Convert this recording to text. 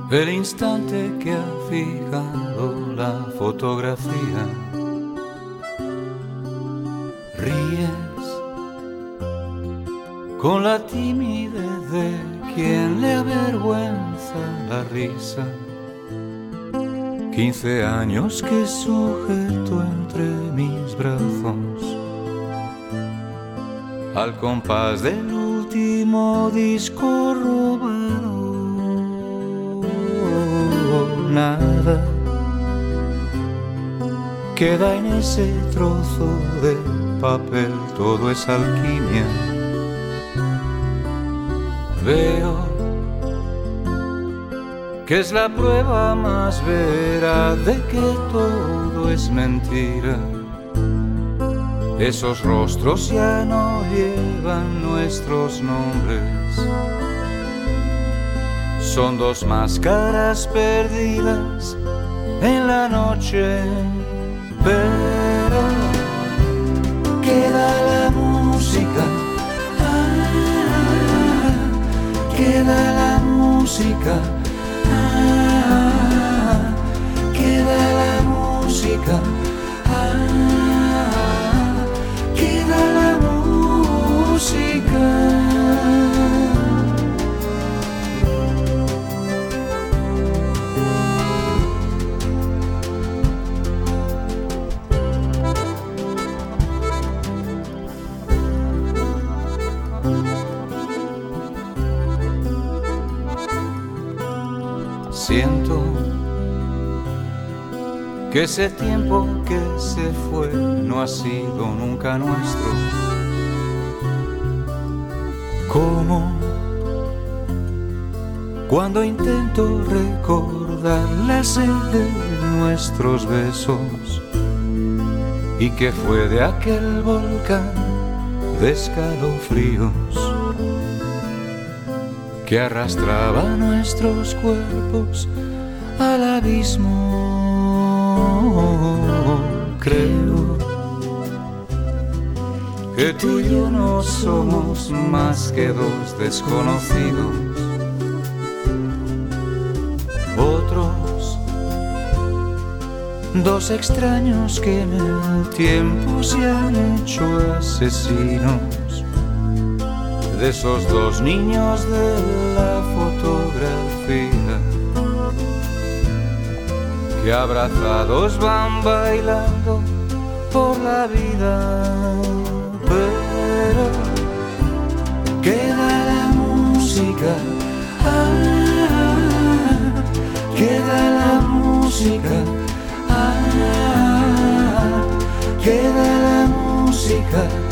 El instante que ha fijado la fotografía. Ríes con la timidez de quien le avergüenza la risa. 15 años que sujeto entre mis brazos al compás del último disco robado. Nada queda en ese trozo de papel, todo es alquimia. Veo que es la prueba más veraz de que todo es mentira. Esos rostros ya no llevan nuestros nombres. Son dos máscaras perdidas en la noche, pero queda la música, queda la música, queda la música, queda la música. Siento que ese tiempo que se fue no ha sido nunca nuestro. Como cuando intento recordar la sed de nuestros besos y que fue de aquel volcán de escalofríos que arrastraba nuestros cuerpos al abismo. Creo que tú y yo no somos más que dos desconocidos, otros dos extraños que en el tiempo se han hecho asesinos. De esos dos niños de la fotografía que abrazados van bailando por la vida, pero queda la música, queda la música, queda la música.